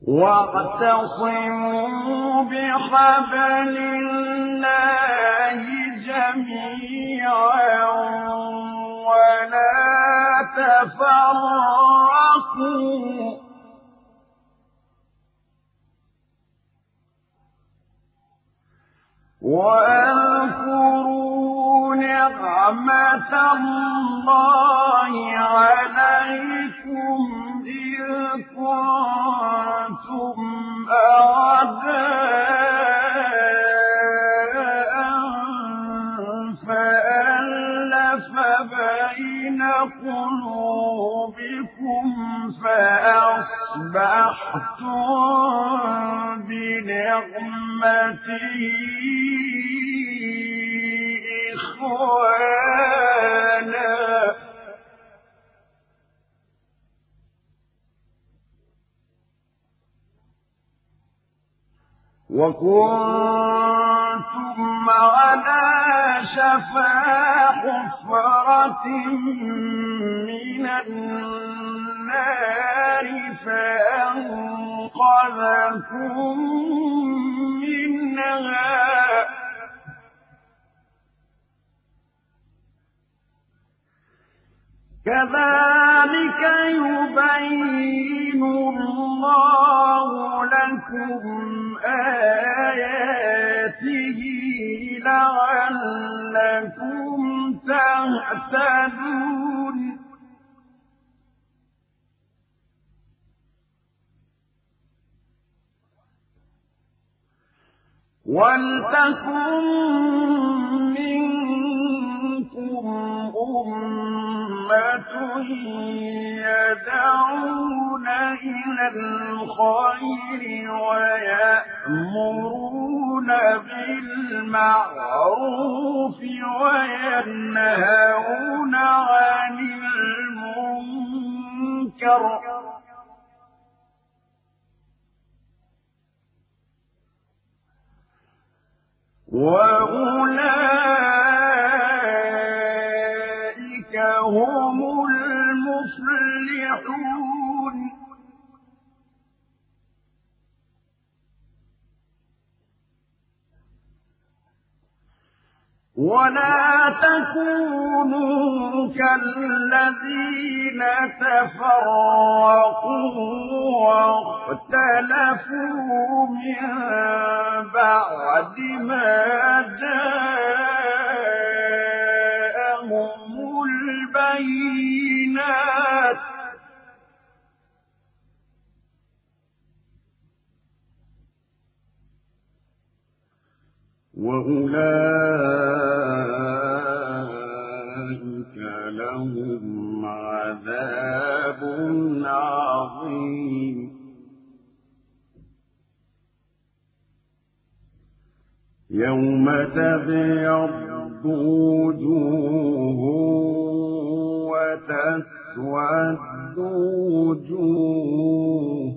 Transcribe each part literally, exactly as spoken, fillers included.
واعتصموا بحبل الله جميعا ولا تفرقوا واذكروا نعمة الله عليكم إذ كنتم أعداء فألف بين قلوبكم فأصبحتم بنعمته إخوانا وكنتم على شفا حفرة من النار فأنقذكم منها كذلك يبين الله لكم آياته لعلكم تهتدون ولتكن منكم أمة يدعون إلى الخير ويأمرون بالمعروف وينهون عن المنكر وأولئك هم المفلحون ولا تكونوا كالذين تفرقوا واختلفوا من بعد ما جاءهم البينات وأولئك لهم عذاب عظيم يوم تبيض وجوه وتسود وجوه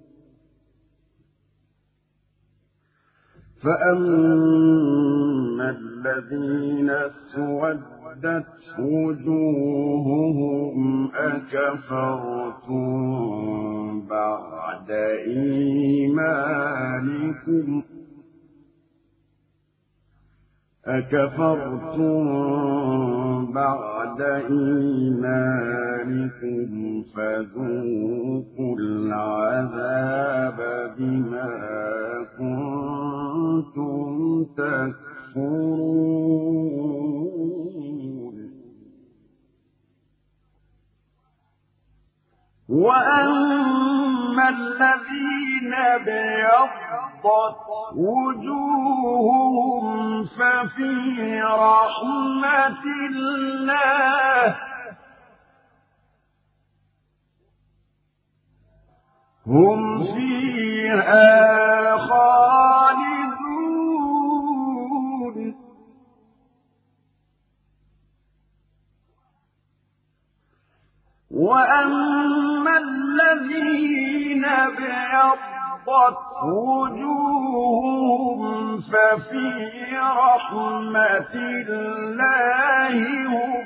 فأما الذين اسودت وجوههم أكفرتم بعد إيمانكم أكفرتم بعد إيمانكم فذوقوا العذاب بما كنتم تكفرون وأما الذين ابيضت وجوههم ففي رحمة الله هم فيها خالدون وأما الذين ابيضت وجوههم ففي رحمة الله هم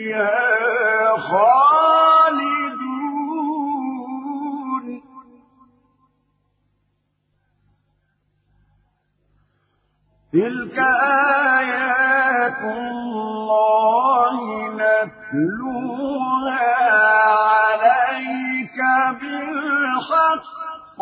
فيها خالدون تلك آيات الله نتلوها عليك بالحق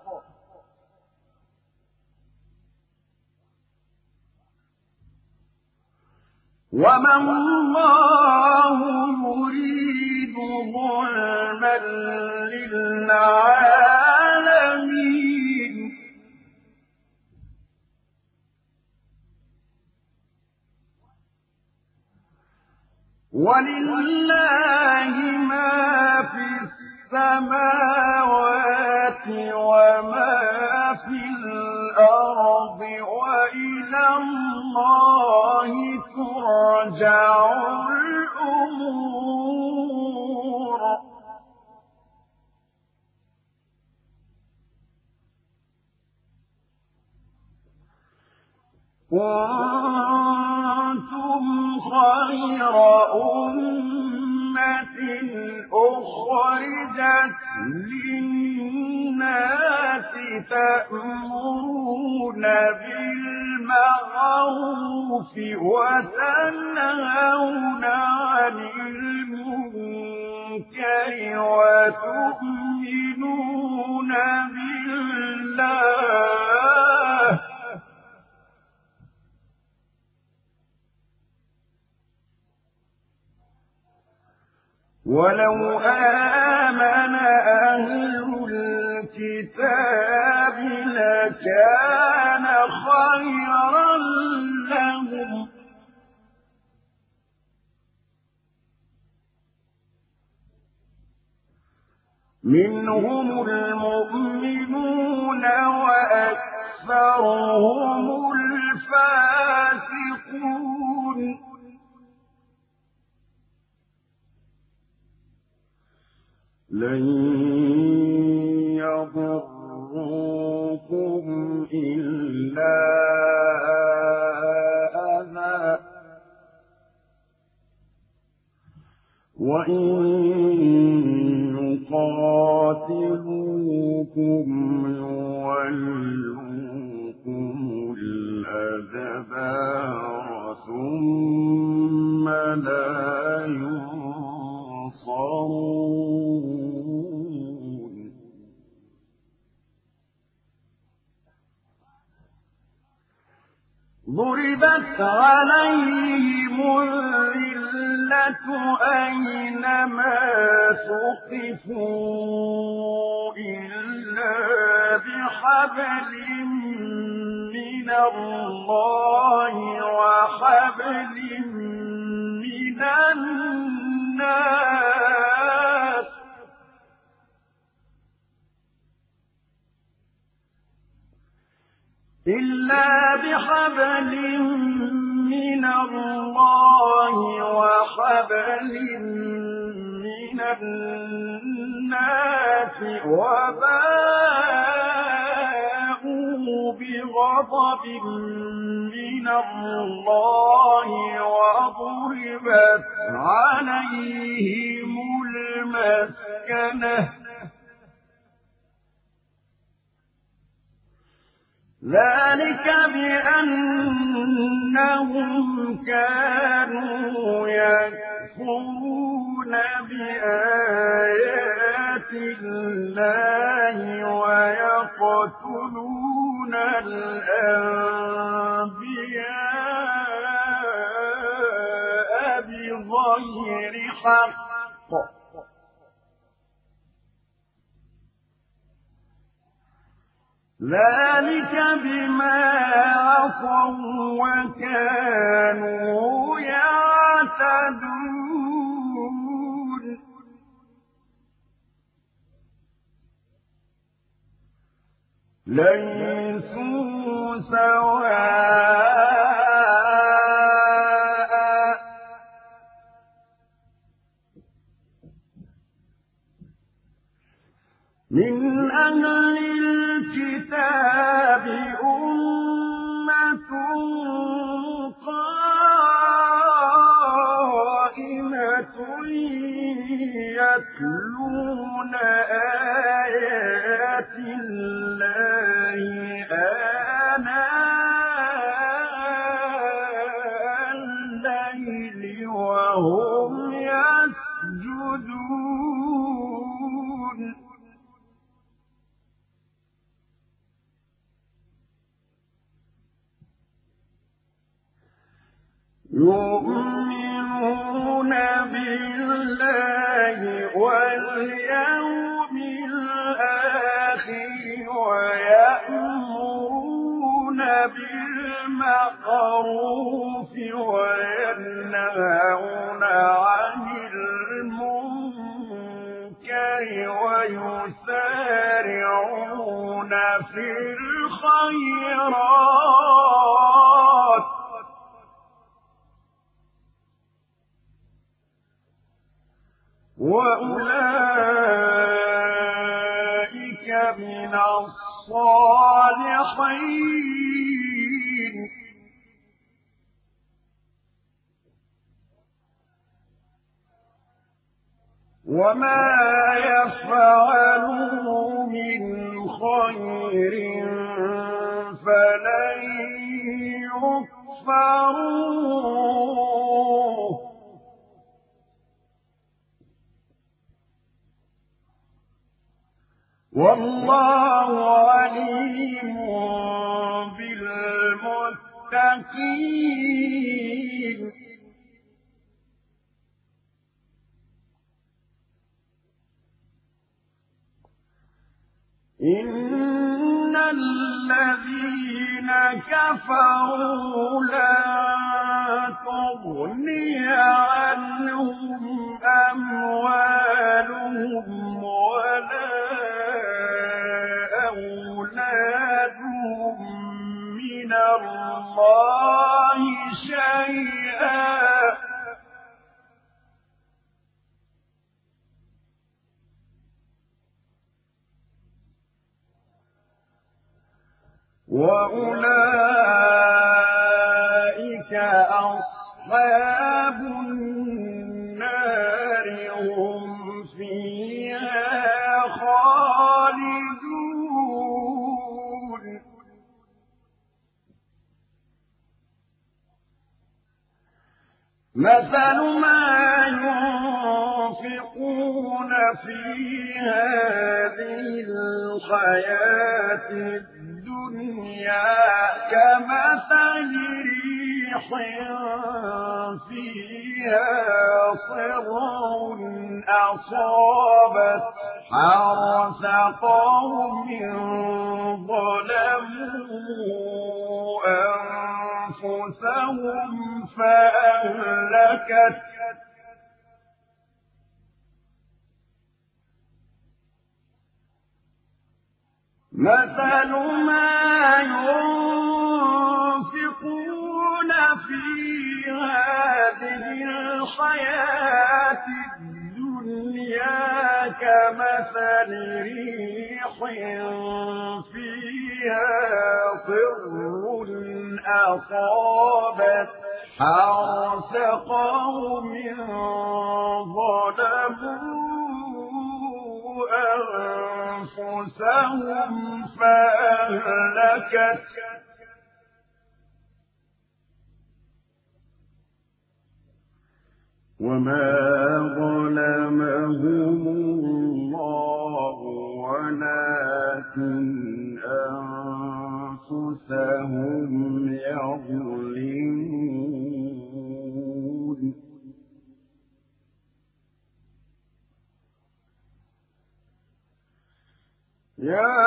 وما الله يريد ظلما للعالمين ولله ما في السماوات وما في الأرض وإلى الله ترجع الأمور كنتم خير أمة أخرجت للناس تأمرون بالمعروف وتنهون عن المنكر وتؤمنون بالله ولو آمن أهل الكتاب لكان خيرا لهم منهم المؤمنون وأكثرهم الفاسقون لن يضروكم إلا أذى وإن يقاتلوكم يولوكم الأدبار ثم لا ينصرون ضربت عليهم الذلة أينما ثقفوا إلا بحبل من الله وحبل من الناس إلا بحبل من الله وحبل من الناس وباءوا بغضب من الله وضربت عليهم المسكنة ذلك بأنهم كانوا يكفرون بآيات الله ويقتلون الأنبياء بغير حق ذلك بما عصوا وكانوا يعتدون ليسوا سواء من أهل الكتاب أمة قائمة يتلون آيات الله آناء يؤمنون بالله واليوم الآخر ويأمرون بالمعروف وينهون عن المنكر ويسارعون في الخيرات وأولئك من الصالحين وما يفعلوا من خير فلن يكفروه والله عليم بالمتقين إن الذين كفروا لن تغني عنهم أموالهم ولا أولادهم من الله شيئا وأولئك أصحاب النار هم فيها خالدون مثل ما ينفقون في هذه الحياة الدنيا كمثل ريح فيها صر أصابت حرث قوم ظلموا أنفسهم فأهلكت مثل ما ينفقون في هذه الحياة الدنيا كمثل ريح فيها صر أصابت حرث قوم ظلموا أنفسهم فأهلكت وما ظلمهم الله ولكن أنفسهم يظلمون يا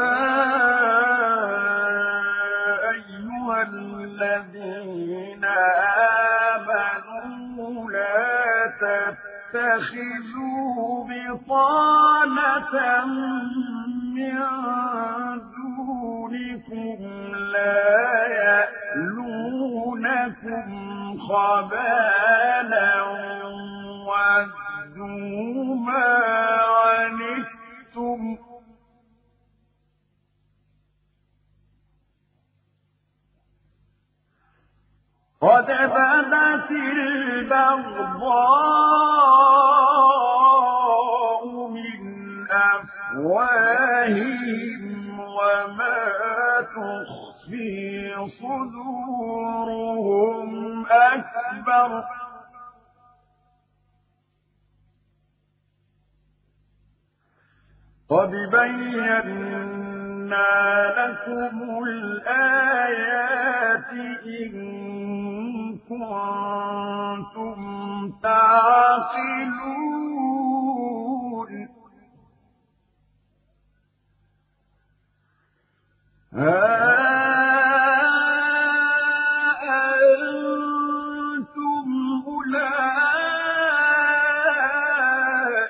أيها الذين آمنوا لا تتخذوا بطانة من دونكم لا يألونكم خبالا ودوا ما عنتم قد بدت البغضاء من أفواههم وما تخفي صدورهم أكبر قد بينا لكم الآيات إن كنتم تعقلون ها أنتم أولئك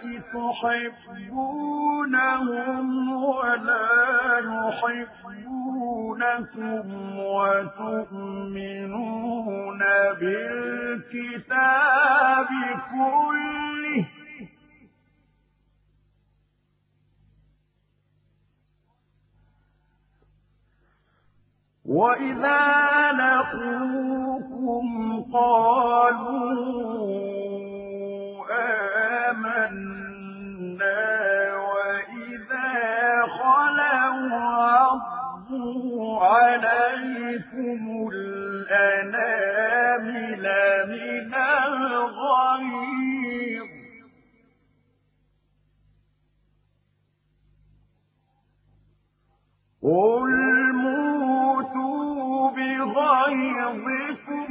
تحبونهم ولا يحبونكم وتؤمنون بالكتاب كله وإذا لقوكم قالوا آمنا وإذا خلوا عضوا عليكم الأنامل من الغيظ قل موتوا بغيظكم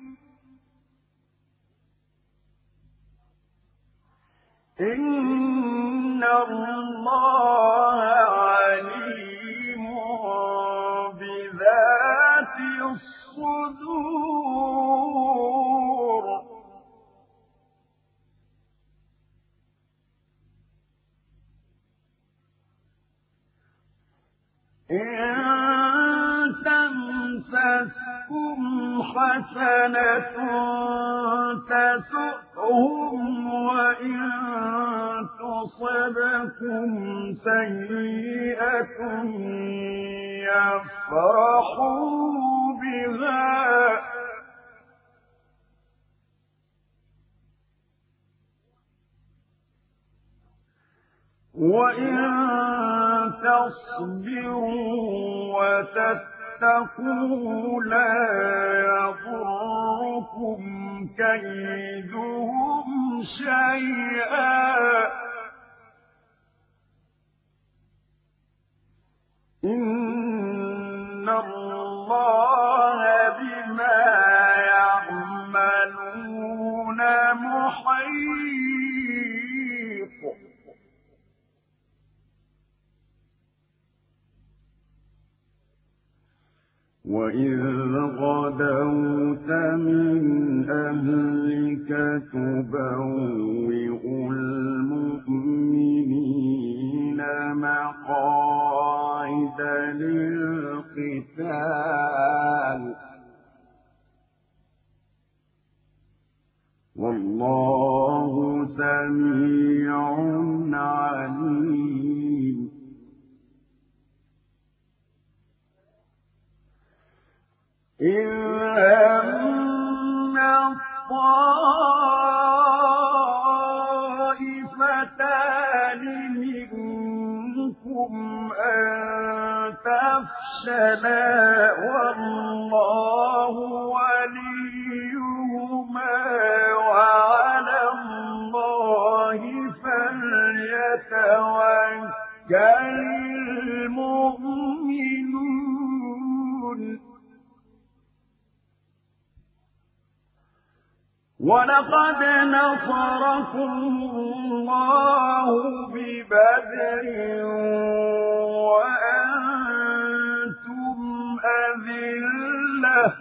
إن الله عليم بذات الصدور إن تمسسكم حسنة تسؤهم وإن تصبكم سيئة يفرحوا بها وإن تصبروا وتتقوا لا يضركم كيدهم شيئا إن الله بما يعملون محيط وإذ غدوت من أهلك تبوئ المؤمنين مقاعد للقتال والله سميع عليم إذ هم الطائفتان منكم أن تفشلا والله وليهما وعلى الله فليتوكل المؤمنون ولقد نصركم الله ببدر وأنتم أذلة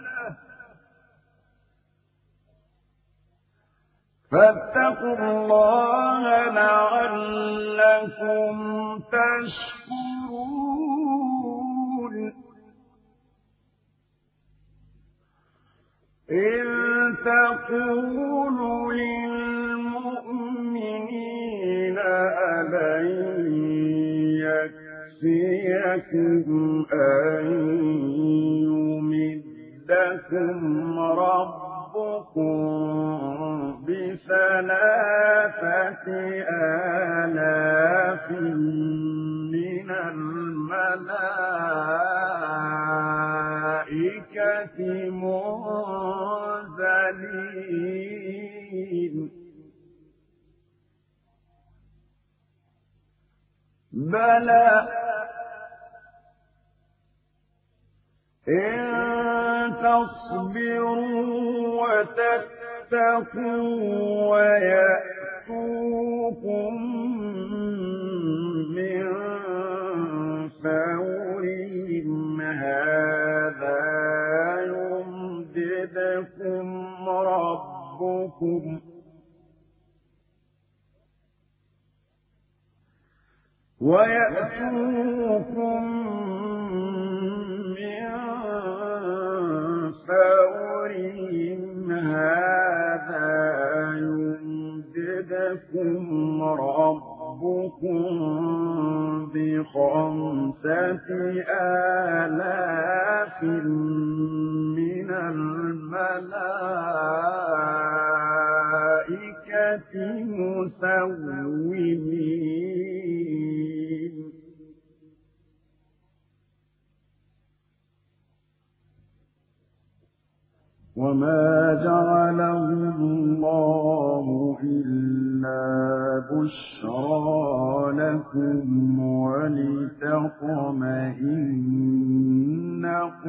فاتقوا الله لعلكم تشكرون إذ تقول للمؤمنين ألن يكفيكم أن يمدكم ربكم بثلاثة آلاف من الملائكة منزلين بلى إن تصبروا وتتقوا ويأتوكم من فورهم هذا يمددكم ربكم ويأتوكم من فورهم هذا يمددكم ربكم بخمسة آلاف من الملائكة مسومين وما جعله الله إلا بشرى لكم ولتطمئن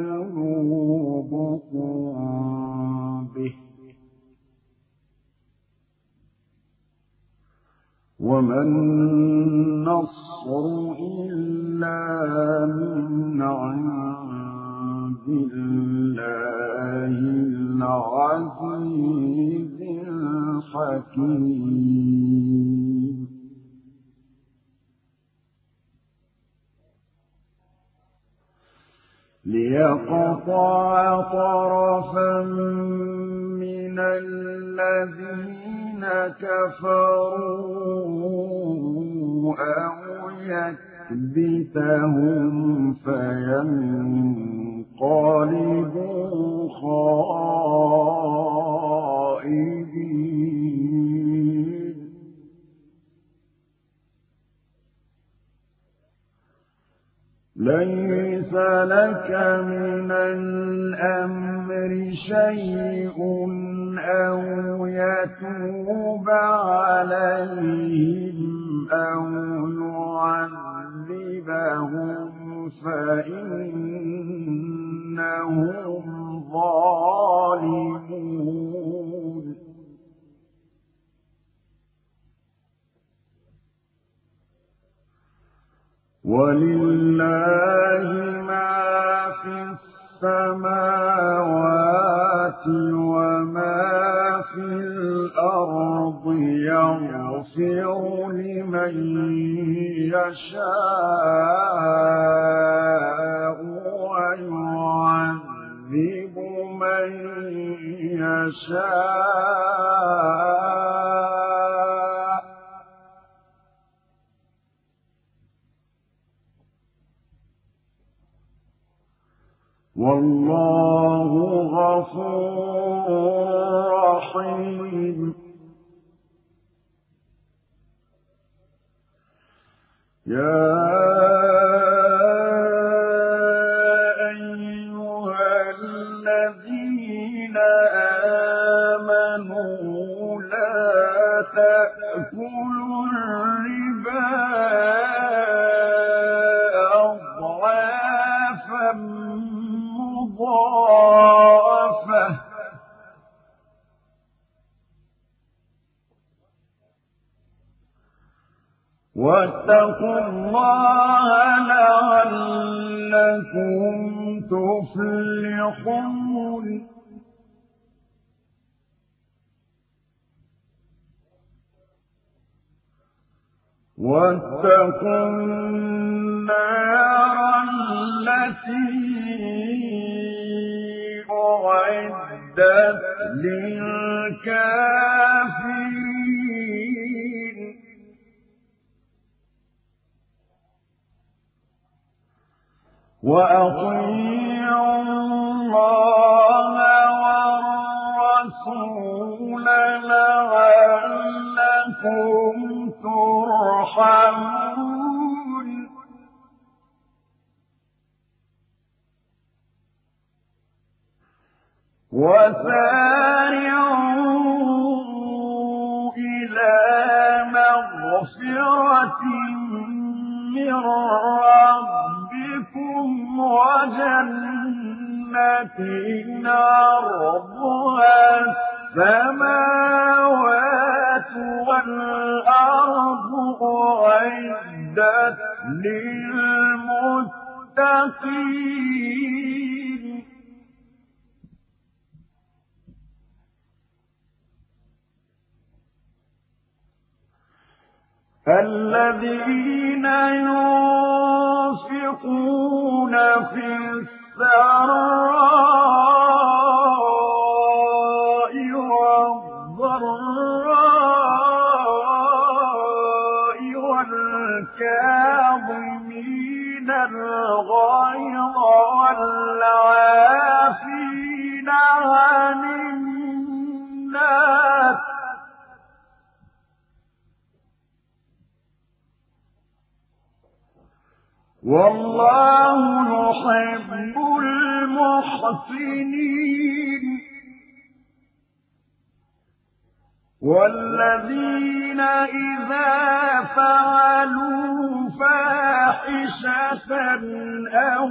قلوبكم به وما النصر إلا من عند الله العزيز الحكيم ليقطع طرفا من الذين كفروا أو يكبتهم فينقلبوا خائبين ليس لك من الأمر شيء أو يتوب عليهم أو يعذبهم فإنهم ظالمون ولله ما في السماوات وما في الأرض يغفر لمن يشاء ويعذب من يشاء والله غفور رحيم يا أيها الذين آمنوا لا تأكلوا الربا أضعافا مضاعفة واتقوا الله لعلكم تفلحون واتقوا النار التي أعدت للكافرين وأطيعوا الله والرسول لعلكم ترحمون وسارعوا إلى مغفرة من ربكم وجنة جنة عرضها السماوات والأرض أعدت للمتقين الذين ينفقون في السراء والضراء والكاظمين الغيظ والعافين عن الناس والله يحب المحسنين والذين إذا فعلوا فاحشة أو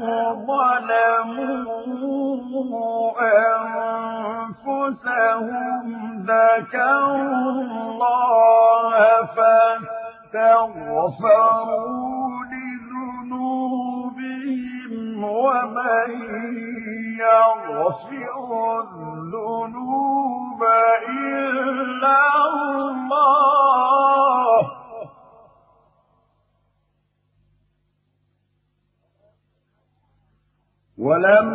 ظلموا أنفسهم ذكروا الله فاستغفروا لذنوبهم ومن يغفر الذنوب إلا الله ولم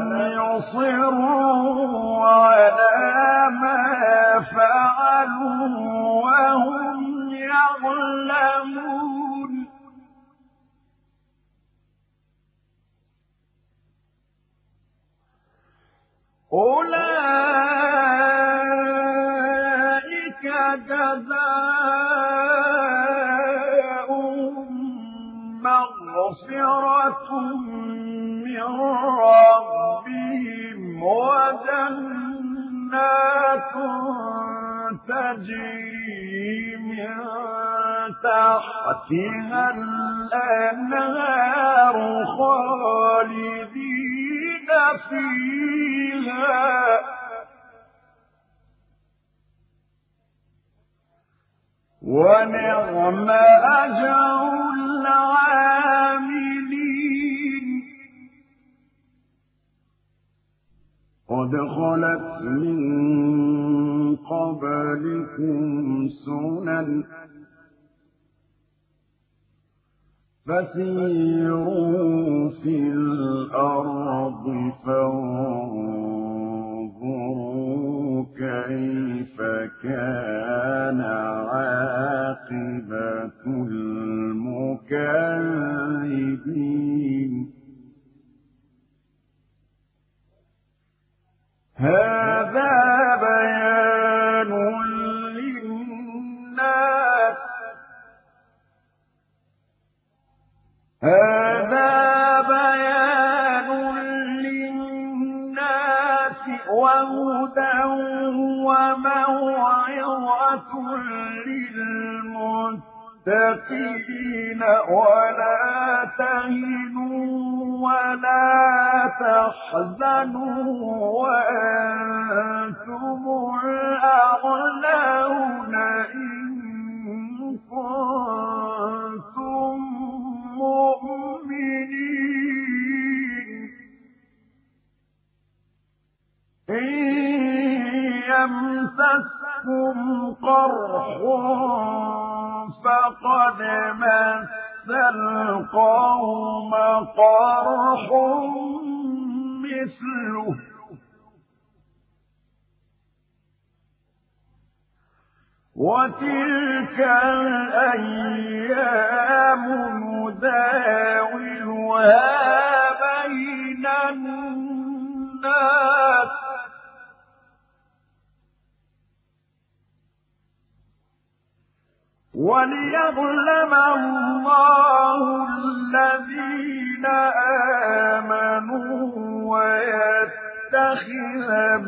يصروا على ما فعلوا وهم يعلمون أولئك جزاؤهم مغفرة من ربهم وجنات تجري من تحتها الأنهار خالدين فيها ونعم أجر العاملين قد خلت من قبلكم سنن فسيروا في الأرض فانظروا كيف كان عاقبة المكذبين هذا بيان للناس هذا بيان للناس وهدى وموعظة للمتقين ولا تهنوا ولا تحزنوا وأنتم الأعلون إن كنتم مؤمنين إن يمسسكم قرح فقد مس القوم قرح مثله وتلك الأيام نداولها بين الناس وليظلم الله الذين آمنوا ويتخذ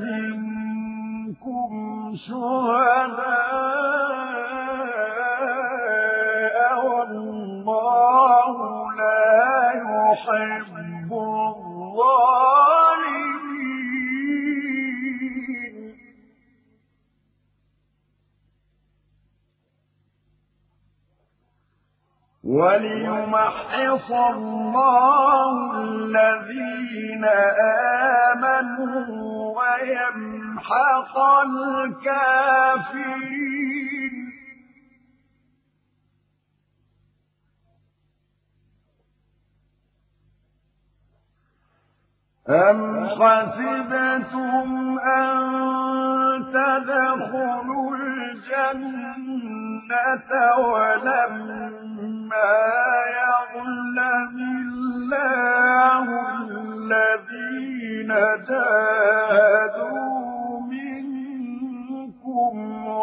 منكم شهداء والله لا يحب الظالمين وليمحص الله الذين آمنوا ويمحق الكافرين. أم حسبتم أن تدخلوا الجنة ولما يعلم الله الذين جاهدوا منكم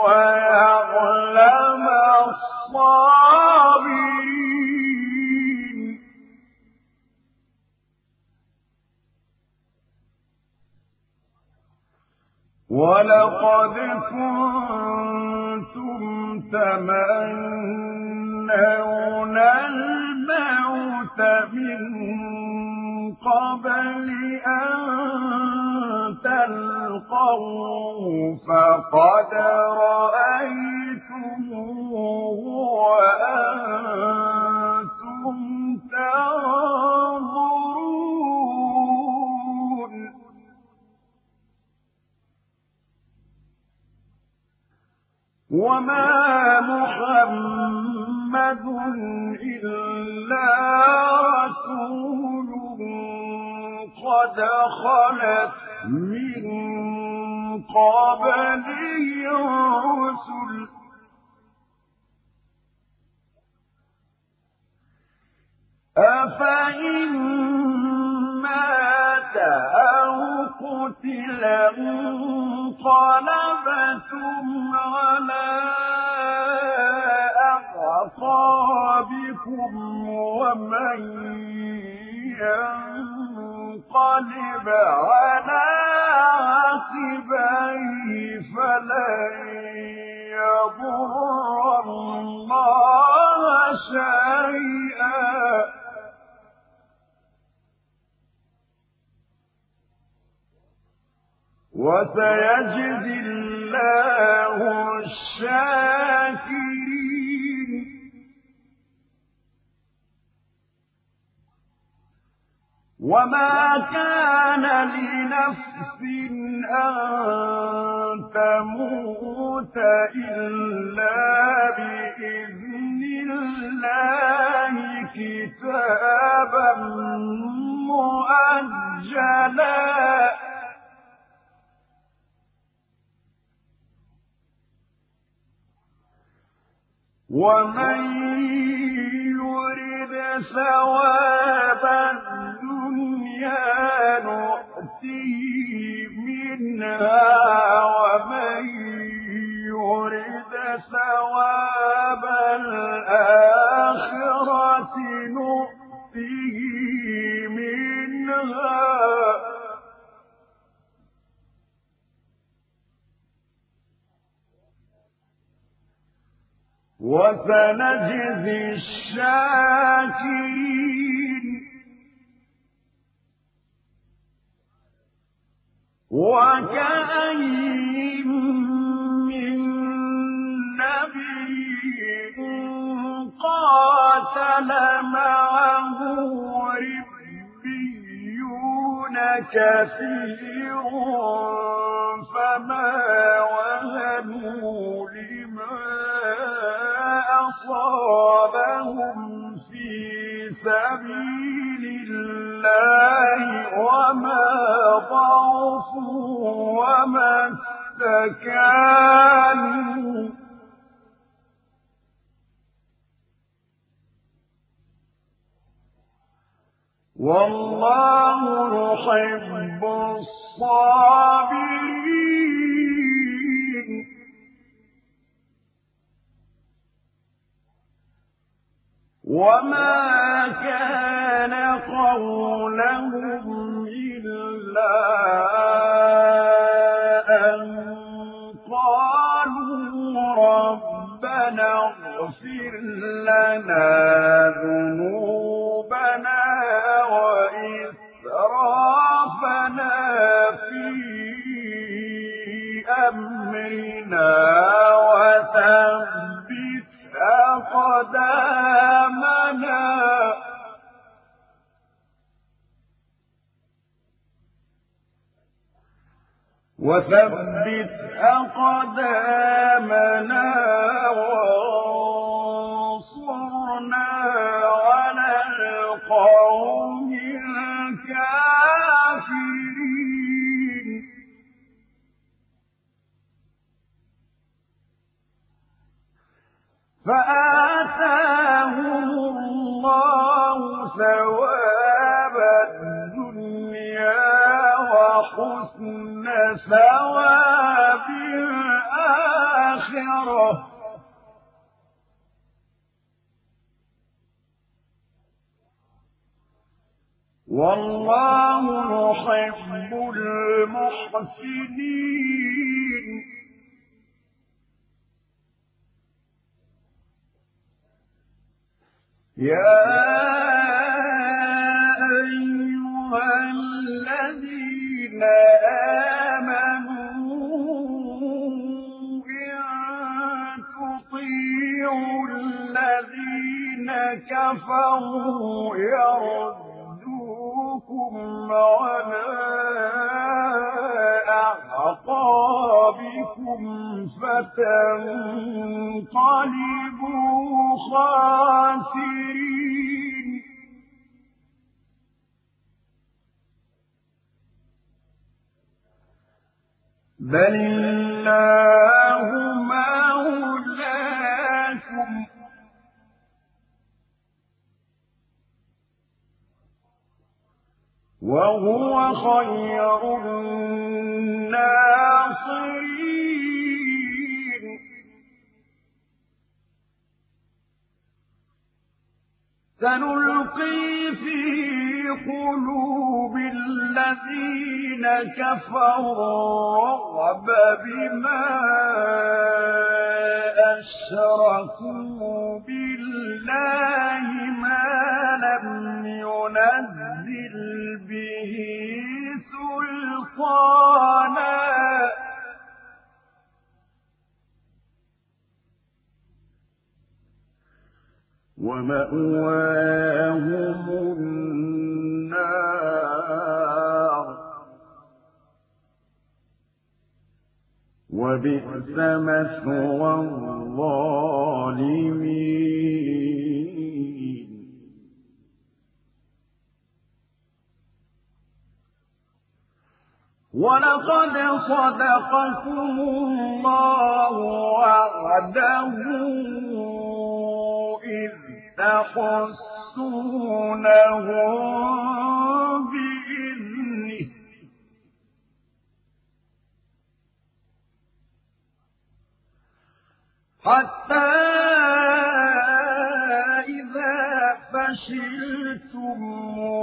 ويعلم الصابرين. ولقد كنتم تمنون الموت من قبل أن تلقوه فقد رأيتموه وأنتم تنظرون. وما محمد إلا رسول قد خلت من قبله الرسل أفإن مات أو قتل انقلبتم على أعقابكم ومن ينقلب على عقبيه فلن يضر الله شيئا وسيجزي الله الشاكرين. وما كان لنفس أن تموت إلا بإذن الله كتابا مؤجلا ومن يرد ثواب الدنيا نؤته منها ومن يرد ثواب الآخرة نؤته منها وسنجزي الشاكرين. وكأين من نبي قاتل معه ربيون كثير فما وهنوا لما أصابهم في سبيل الله وما ضعفوا وما استكانوا والله يحب الصابرين. وما كان قولهم إلا أن قالوا ربنا اغفر لنا ذنوبنا وإسرافنا في أمرنا وثبت أقدامنا وثبت أقدامنا وانصرنا على القوم الكافرين فآتاهم الله ثواب الدنيا وحسن ثواب الآخرة والله يحب المحسنين يا أيها الذين آمنوا إن تطيعوا الذين كفروا يردوكم على أعقابكم فتنقلبوا خاسرين بل الله مولاكم وهو خير الناصرين سنلقي في قلوب الذين كفروا الرعب بما أشركوا بالله ما لم ينزل به سلطانا ومأواهم النار وبئس مثوى الظالمين ولقد صدقكم الله وعده إذ تحسونهم بإذنه حتى إذا فشلتم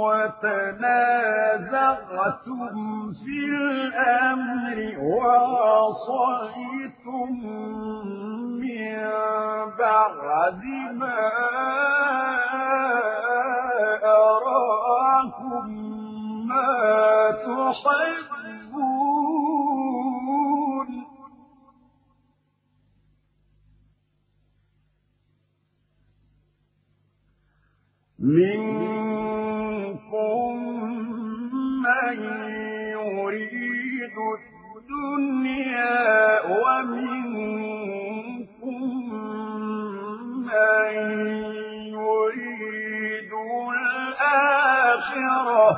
وتنازعتم في الأمر وعصيتم من بعد ما أراكم ما تحبون منكم من يريد الدنيا ومنكم من يريد الآخرة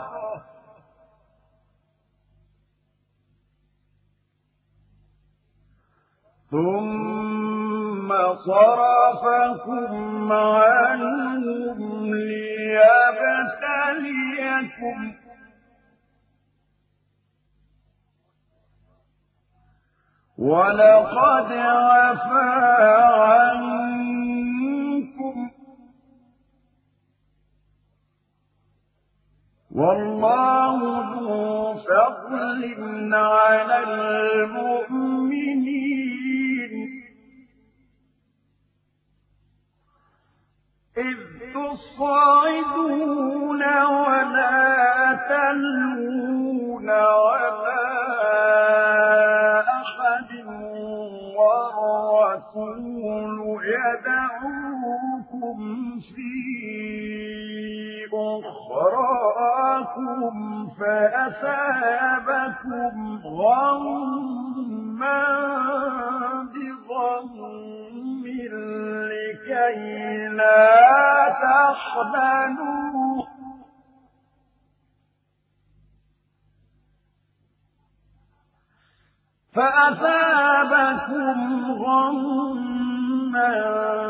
ثم صرفكم عنهم ليبتليكم ولقد عفا عنكم والله ذو فضل على المؤمنين إذ تصعدون ولا تلوون على أحد والرسول يدعوكم في أخراكم أصابكم فأثابكم غما بغم لكي لا تحزنوا فأثابكم غما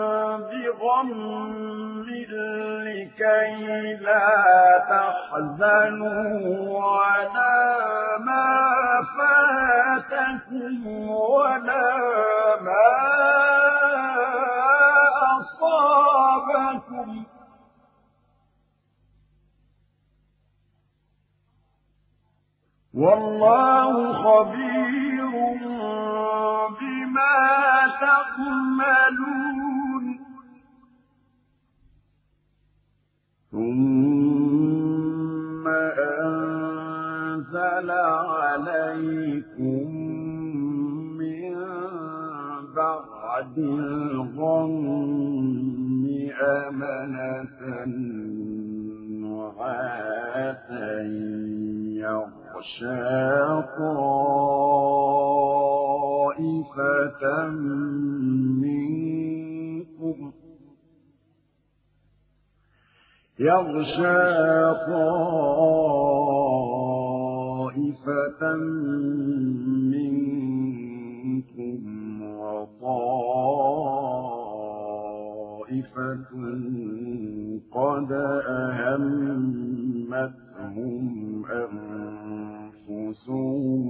بغم لكي لا تحزنوا على ما فاتكم ولا ما أصابكم والله خبير بما تعملون ثم أنزل عليكم من بعد الغم أمنة نعاسا يغشى طائفة منكم يغشى طائفة منكم وطائفة قد أهمتهم أنفسهم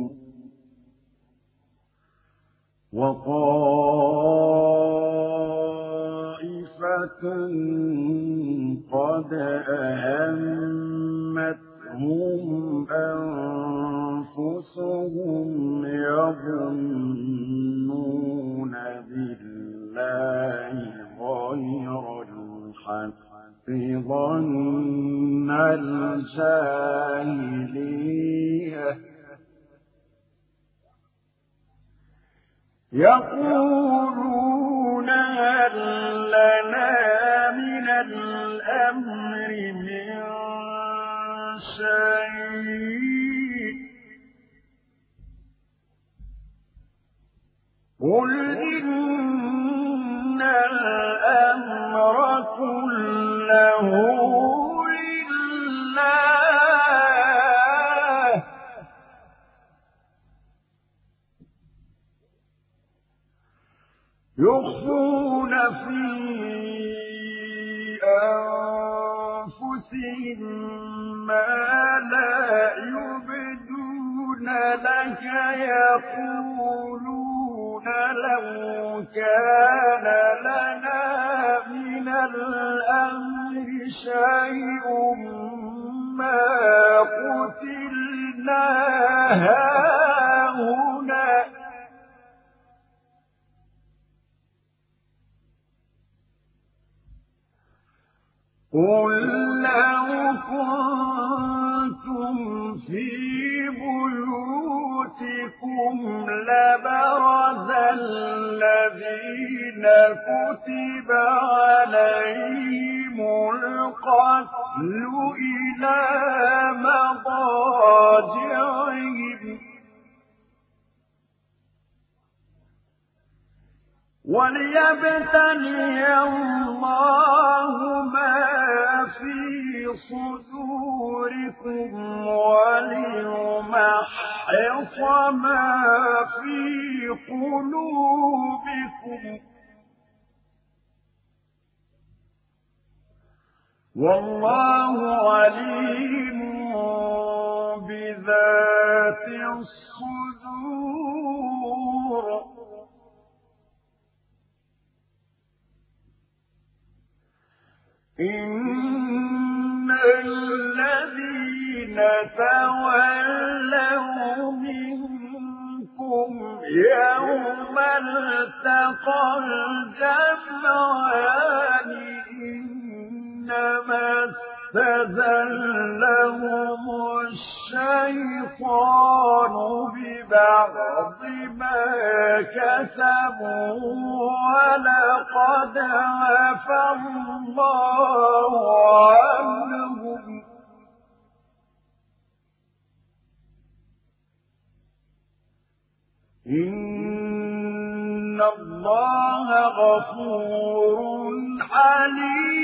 وطائفة قد أهمتهم أنفسهم يظنون بالله غير الحق ظن الجاهلية يقولون هل لنا من الأمر من شيء قل إن الأمر كله لله يخفون في أنفسهم ما لا يبدون لك يقولون لو كان لنا من الأمر شيء ما قتلنا هاهنا قل لو كنتم في بيوتكم لبرز الذين كتب عليهم القتل إلى مضاجعهم وليبتلي الله ما في صدوركم وليمحص ما في قلوبكم والله عليم بذات الصدور إن الذين تولوا منكم يوم التقى الجمعان إنما استزلهم الشيطان ببعض ما كسبوا ولقد عفا الله عنهم إن الله غفور حليم.